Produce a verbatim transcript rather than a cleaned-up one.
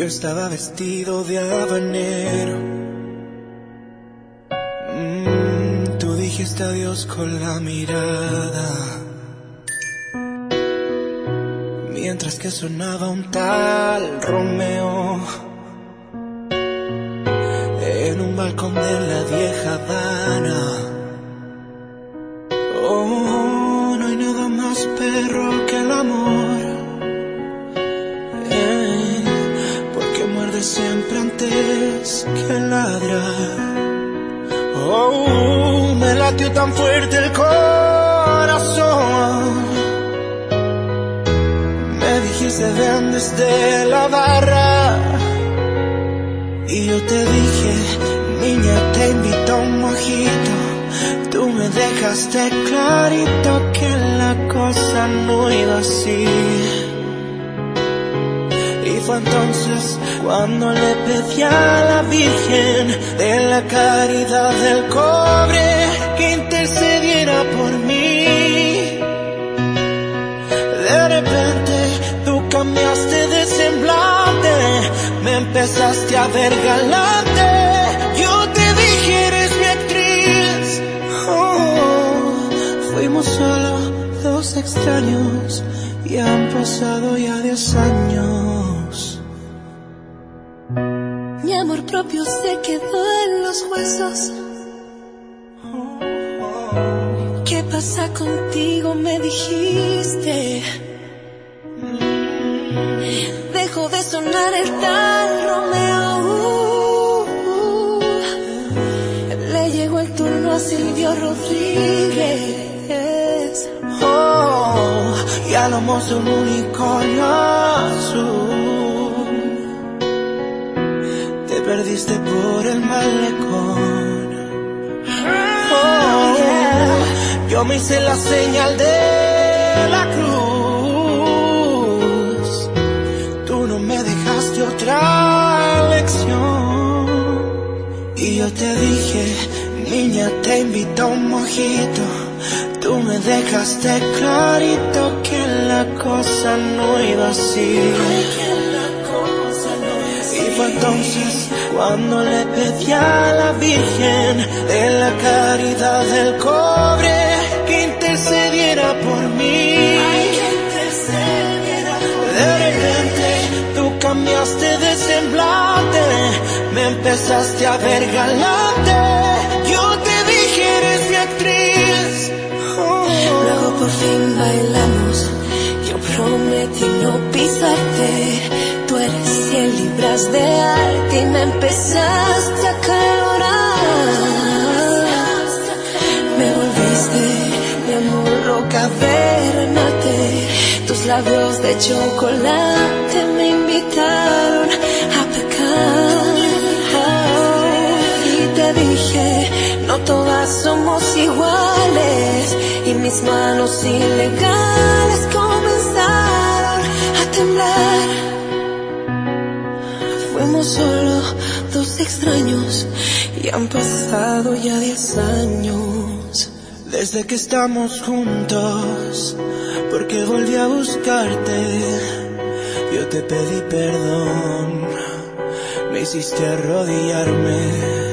estaba vestido de habanero. Mm, tú dijiste adiós con la mirada, mientras que sonaba un tal Romeo en un balcón de la vieja Habana. Oh, no hay nada más perro que el amor, eh, porque muerde siempre antes que ladrar. Oh, me latió tan fuerte el corazón. Me dijiste ven desde la barra y yo te dije, niña, te invito a un mojito. Tú me dejaste clarito que la cosa no iba así. Y fue entonces cuando le pedí a la Virgen de la Caridad del Cobre que intercediera por mí. De repente tú cambiaste de semblante, me empezaste a ver galante. Yo te dije, eres mi actriz. Oh, fuimos solo dos extraños y han pasado ya diez años. Mi amor propio se quedó en los huesos. ¿Qué pasa contigo? Me dijiste. Dejó de sonar el tal Romeo. Le llegó el turno a Silvio Rodríguez. Oh, y a lomos de un unicornio azul te perdiste por el malecón. Oh, yeah. Yo me hice la señal de la cruz. Tú no me dejaste otra lección. Y yo te dije, niña, te invito a un mojito. Tú me dejaste clarito que la cosa no iba así. Y fue entonces cuando le pedí a la Virgen de la Caridad del Cobre que intercediera por mí. De repente tú cambiaste de semblante, me empezaste a ver galante. Yo te dije, eres mi actriz. Oh. Luego por fin bailamos, yo prometí no pisarte. Tú eres cien libras de arte y me empezaste a calorar. Me volviste mi amor roca vernate. Tus labios de chocolate me invitaron a pecar. Y te dije, no todas somos iguales. Y mis manos ilegales comenzaron a temblar. Fuimos solo dos extraños y han pasado ya diez años. Desde que estamos juntos, porque volví a buscarte. Yo te pedí perdón, me hiciste arrodillarme.